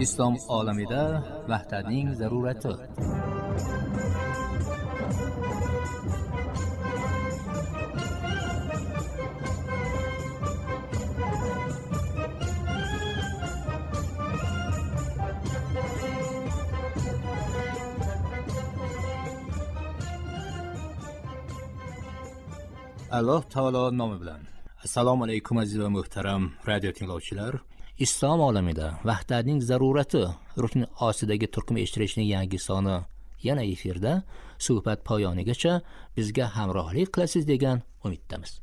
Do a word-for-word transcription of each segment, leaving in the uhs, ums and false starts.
islom olamida vahdatning zarurati. Alloh taolo nomi bilan. Assalomu alaykum aziz va muhtaram radio tinglovchilar. Islom olamida vahdatning zarurati rukni ostidagi turkum eshittirishning yangi soni yana efirda. Suhbat poyonigacha bizga hamrohlik qilasiz degan umiddamiz.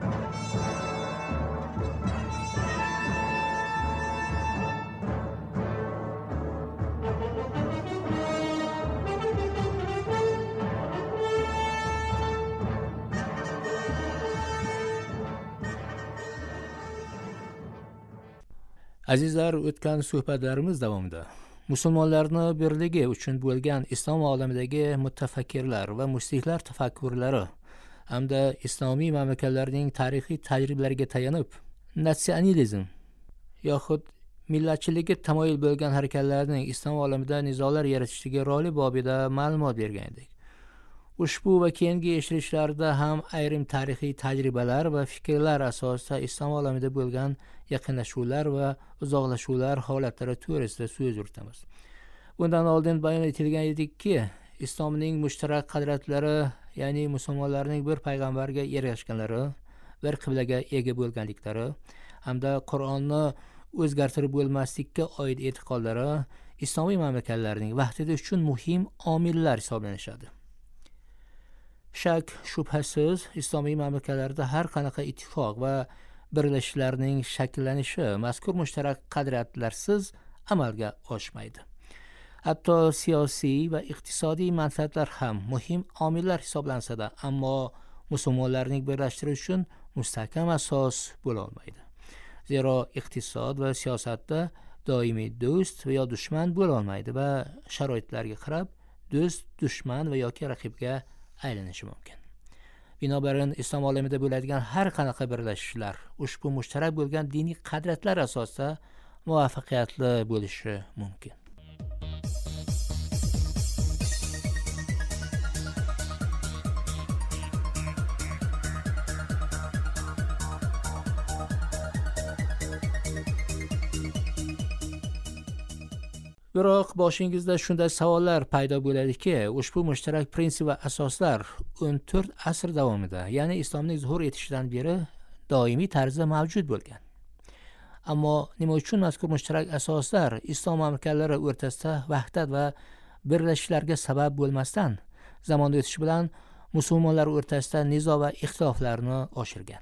Azizlar, o'tgan suhbatlarimiz davomida musulmonlarni birligi uchun bo'lgan islom olamidagi mutafakkirlar va mustihlar tafakkurlari hamda islomiy mamlakatlarning tarixiy tajribalariga tayanib natsionalizm yoxud millatchiligi tamoyil bo'lgan harakatlarning islom olamida nizolar yaratishdagi roli bobida ma'lumot bergan edik. Ushbu va keyingi eshittirishlarda ham ayrim tarixiy tajribalar va fikrlar asosida islom olamida bo'lgan yaqinlashuvlar va uzoqlashuvlar holatlari to'g'risida so'z yuritamiz. Bundan oldin bayon etilgan ediki, islomning mushtarak qadriyatlari, ya'ni musulmonlarning bir payg'ambarga ergashganlari, bir qiblaga ega bo'lganliklari hamda Qur'onni o'zgartirib bo'lmaslikka oid e'tiqodlari islomiy mamlakatlarning vahdati uchun muhim omillar hisoblanishadi. Shak shubhasiz, islomiy mamlakatlarda har qanaqa ittifoq va birlashishlarning shakllanishi mazkur mushtarak qadriyatlarsiz amalga oshmaydi. Hatto siyosiy va iqtisodiy manfaatlar ham muhim omillar hisoblansa-da, ammo musulmonlarning birlashtirish uchun mustahkam asos bo'la olmaydi. Zero iqtisod va siyosatda doimiy do'st va yo dushman bo'la olmaydi va sharoitlarga qarab do'st, dushman va yoki raqibga aylanishi mumkin. Binobarin islom olamida bo'ladigan har qanaqa birlashishlar ushbu mushtarak bo'lgan diniy qadriyatlar asosida muvaffaqiyatli bo'lishi mumkin. Biroq boshingizda shunday savollar paydo bo'ladiki, ushbu mushtarak prinsip va asoslar o'n to'rt asr davomida, ya'ni islomning zuhur etishidan beri doimiy tarzda mavjud bo'lgan. Ammo nima uchun mazkur mushtarak asoslar islom mamlakatlari o'rtasida vahdat va birlashishlarga sabab bo'lmasdan, zamon o'tishi bilan musulmonlar o'rtasida nizo va ixtiloflarni oshirgan?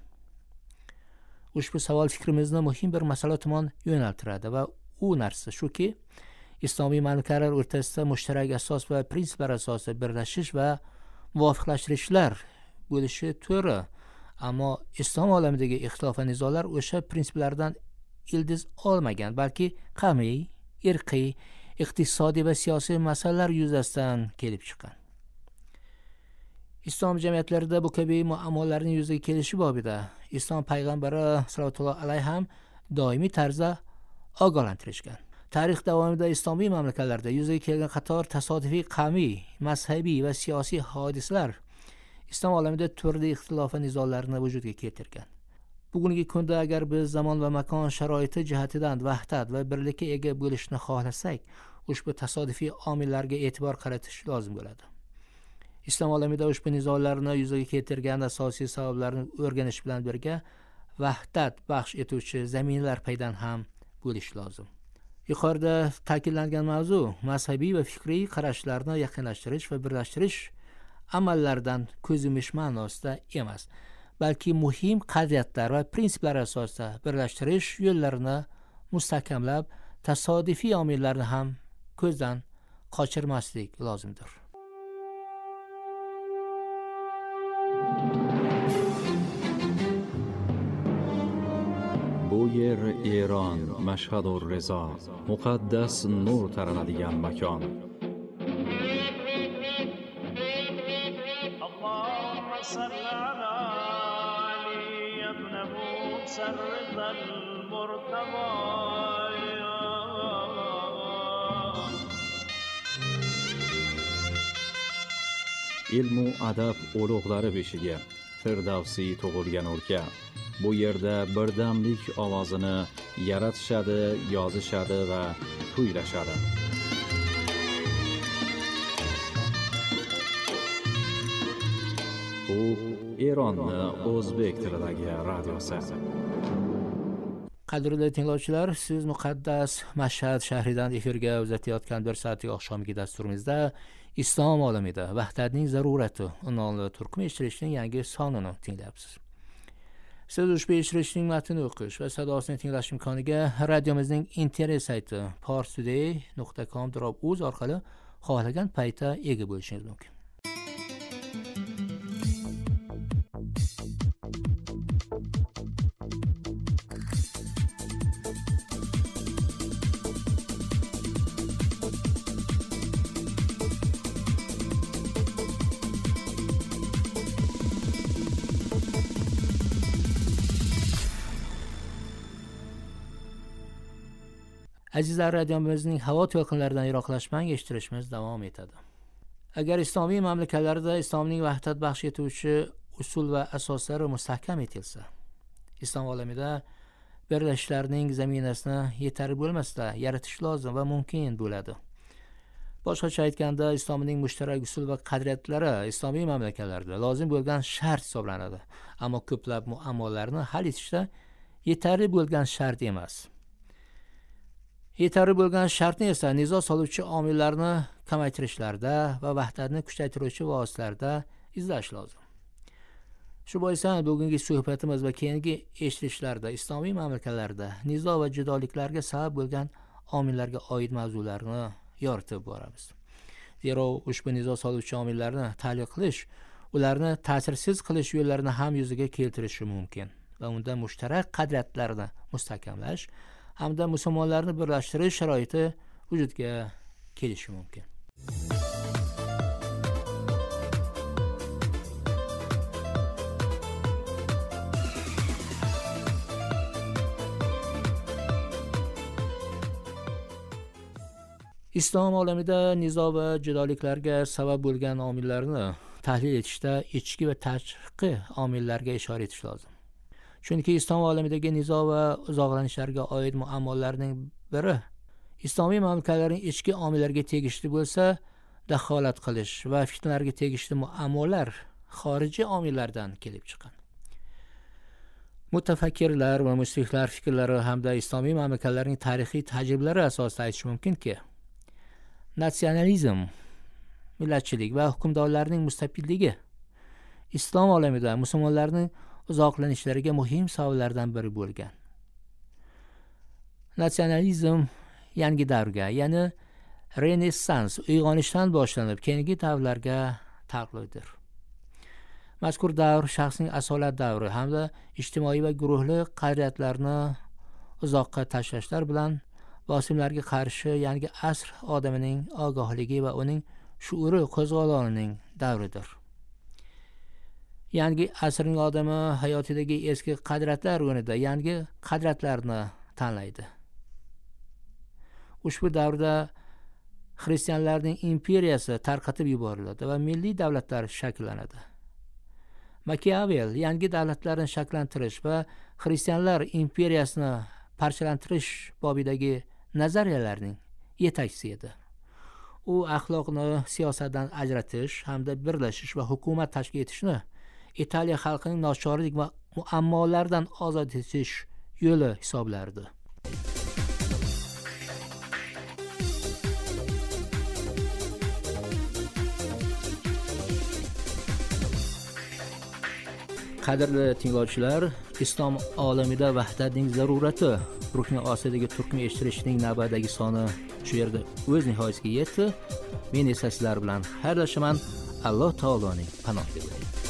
Ushbu savol fikrimizni muhim bir masala tomon yo'naltiradi va u narsa shuki, islomiy mamlakatlar o'rtasida mushtarak asos va prinsiplar asosida birlashish va muvofiqlashtirishlar bo'lishi to'g'ri, ammo islom olamidagi ixtilof va nizolar o'sha prinsiplardan ildiz olmagan, balki qavmiy, irqiy, iqtisodiy va siyosiy masalalar yuzasidan kelib chiqqan. Islom jamiyatlarida bu kabi muammolarning yuzaga kelishi bobida islom payg'ambari sallallohu alayhi ham doimiy tarzda ogohlantirishgan. Tarix davomida islomiy mamlakatlarda yuzaga kelgan qator tasodifiy qavmiy, mazhabiy va siyosiy hodisalar islom olamida turli ixtilof va nizolarni vujudga keltirgan. Bugungi kunda agar biz zamon va makon sharoiti jihatidan vahdat va birlikka ega bo'lishni xohlasak, ushbu tasodifiy omillarga e'tibor qaratish lozim bo'ladi. Islom olamida ushbu nizolarni yuzaga keltirgan asosiy sabablarni o'rganish bilan birga vahdat baxsh etuvchi zaminlar paydan ham bo'lish lozim. Yuqorida ta'kidlangan mavzu mazhabiy va fikriy qarashlarni yaqinlashtirish va birlashtirish amallaridan ko'z yumish ma'nosida emas, balki muhim qadriyatlar va prinsiplar asosida birlashtirish yo'llarini mustahkamlab, tasodifiy omillarni ham ko'zdan qochirmaslik lozimdir. Bu yer Eron, Mashhad va Rizo, muqaddas nur taranadigan makon. Allohumma salli ala Ali ibn Musa al-Murtaba. ilm u adab ulug'lari beshiga Firdavsiy tug'ilgan o'lka. Bu yerda birdamlik ovozini yaratishadi, yozishadi va kuylashadi. Bu Eronning o'zbek tilidagi radiosi. Qadrli tinglovchilar, siz muqaddas Mashhad shahridan efirga uzatayotgan bir soatlik oqshomgi dasturimizda Islom olamida vahdatning zarurati unvonli turkum eshittirishning yangi sonini tinglayapsiz. Siz ushbu eshittirishning matnini o'qish va sadosini tinglash imkoniga radiomizning internet sayti parstoday nuqta com nuqta uz orqali xohlagan paytda ega bo'lishingiz mumkin. Azizlar, radiomizning havo to'lqinlaridan yiroqlashmang eshittirishimiz davom etadi. Agar islomiy mamlakatlarda islomning vahdat baxsh etuvchi usul va asoslari mustahkam etilsa, islom olamida birlashishlarning zaminasini yetarli bo'lmasda yaratish lozim va mumkin bo'ladi. Boshqacha aytganda, islomning mushtarak usul va qadriyatlari islomiy mamlakatlarda lozim bo'lgan shart hisoblanadi, ammo ko'plab muammolarni hal etishda yetarli bo'lgan shart emas. Yetarli bo'lgan shartni esa nizo soluvchi omillarni kamaytirishlarda va vahdatni kuchaytiruvchi vositalarda izlash lozim. Shu boisdan bugungi suhbatimiz va keyingi eshittirishlarda islomiy mamlakatlarda nizo va judoliklarga sabab bo'lgan omillarga oid mavzularni yoritib boramiz. Zero ushbu nizo soluvchi omillarni tahlil qilish, ularni ta'sirsiz qilish yo'llarini ham yuzaga keltirishi mumkin va unda mushtarak qadriyatlarni mustahkamlash hamda musulmonlarni birlashtirish sharoiti vujudga kelishi mumkin. Islom olamida nizo va judoliklarga sabab bo'lgan omillarni tahlil etishda ichki va tashqi omillarga ishora etish lozim. Chunki islom olamidagi nizo va uzoqlanishlarga oid muammolarning biri islomiy mamlakatlarning ichki omillarga tegishli bo'lsa, daholat qilish va fitnalarga tegishli muammolar xorijiy omillardan kelib chiqqan. Mutafakkirlar va muslihlar fikrlari hamda islomiy mamlakatlarning tarixiy tajribalari asosida aytish mumkinki, natsionalizm, millatchilik va hukmdorlarning mustaqilligi islom olamida musulmonlarning uzoqlanishlariga muhim sabablardan biri bo'lgan. Natsionalizm yangi davrga, ya'ni Renessans uyg'onishdan boshlanib, keyingi davrlarga taalluqlidir. Mazkur davr shaxsning asolat davri hamda ijtimoiy va guruhli qadriyatlarni uzoqqa tashlashlar bilan bosimlarga qarshi yangi asr odamining ogohligi va uning shuuri qo'zg'olonining davridir. Yangi asrning odami hayotidagi eski qadriyatlar o'rnida yangi qadriyatlarni tanlaydi. Ushbu davrda xristianlarning imperiyasi tarqatib yuboriladi va milliy davlatlar shakllanadi. Makiavel yangi davlatlarni shakllantirish va xristianlar imperiyasini parchalantirish bobidagi nazariyalarning yetakchisi edi. U axloqni siyosatdan ajratish hamda birlashish va hukumat tashkil etishni Italiya xalqining nochorlik va muammolardan ozod etish yo'li hisoblardi. Qadrli tinglovchilar, islom olamida vahdatning zarurati rukni ostidagi turkum eshittirishning navbatdagi soni shu yerda o'z nihoyasiga yetdi. Men esa sizlar bilan xayrlashaman. Alloh taoloning panohiga bo'ling.